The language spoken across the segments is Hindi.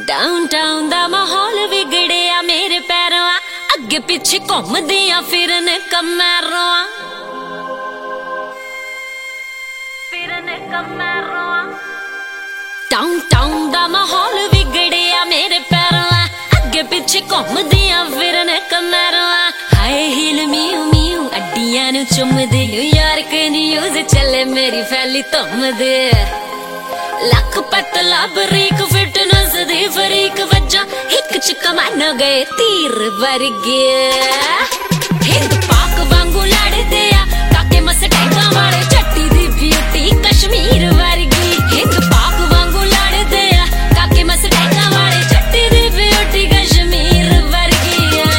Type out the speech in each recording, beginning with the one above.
डाउनटाउन दा माहौल बिगड़िया मेरे पैरों अगे पिछे घूमदियां फिरन कमरों डाउनटाउन दा माहौल बिगड़िया मेरे पैरों अगे पिछे घूमदियां फिरन कमरों हाय हील मियू मियू अड्डियां नू चुमदे न्यूयॉर्क न्यूज़ चले मेरी फैली तुम दे लख पतला बरीक फिटनेस दी फरीक वजा एक च कमान गए तीर वर्गे हिंद पाक वांगू लड़दे आ काके मस्टैंगा वाले चट्टी दी ब्यूटी कश्मीर वर्गी हिंद पाक वांगू लड़दे आ काके मस्टैंगा वाले चट्टी दी ब्यूटी कश्मीर वर्गी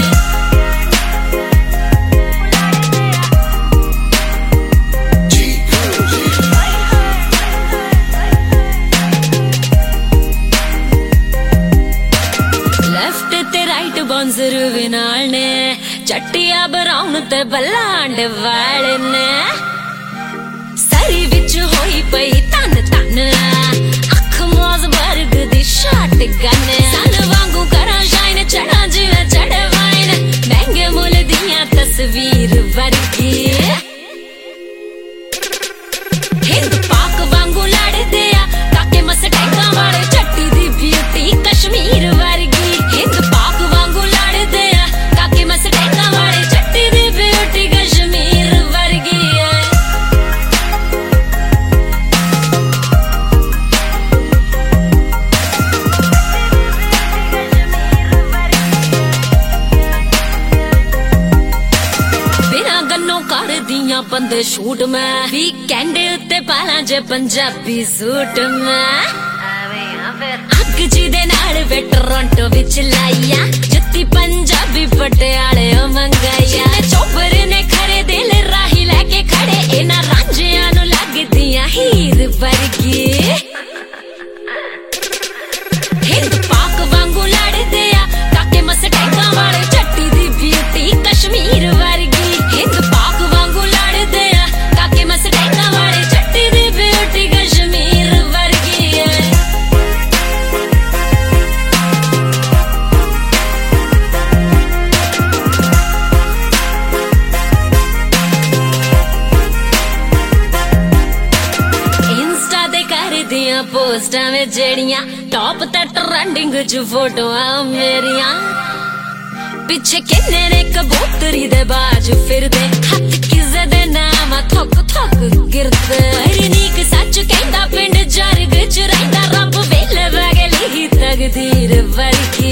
बॉन्जर विनाल ने चट्टिया ब्राउन ते बलांड वाले ने सरी विच होई पई तन तन अख मौज वर्ग दी शॉट गन सन वांगू करा शाइन चढ़ा जिवे चढ़े वाइन महंगे मुल दियां तस्वीर वर्गी हिंद पाक वांगू लड़दे आ काके मस्टैंगा वाले चट्टी दी ब्यूटी कश्मीर वर्गी हिंद पाक वांगू लड़दे आ काके मस्टैंगा वाले चट्टी दी ब्यूटी कश्मीर वर्गी बिना गन्नों कर दियां बंद शूट में वीकेंड उत्ते पाला जे पंजाबी सूट में अग जी दे नाल वे टोरंटो विच लाइया जुत्ती पंजाबी पटियाले मंगाइया चोपर ने खरे दिल राही लेके खड़े इना रांझियां नु लगदियां हीर वर्गी हिंद पाक वांगू लड़दे आ काके मस्टैंगा वाले चट्टी दी ब्यूटी कश्मीर वर्गी हिंद पाक वांगू लड़दे आ काके मस्टैंगा वाले चट्टी दी ब्यूटी कश्मीर वर्गी पोस्टां में जेड़ियां टॉप ते ट्रेंडिंग च फोटोआं मेरियां पिछे किन्ने ने कबूतरी दे बाज फिरदे हत्थ किसे दे नाम थक थक गिरदे नीक सच कहंदा पिंड जरग च रहिंदा रब वेले वगे लिखी तकदीर वर्गी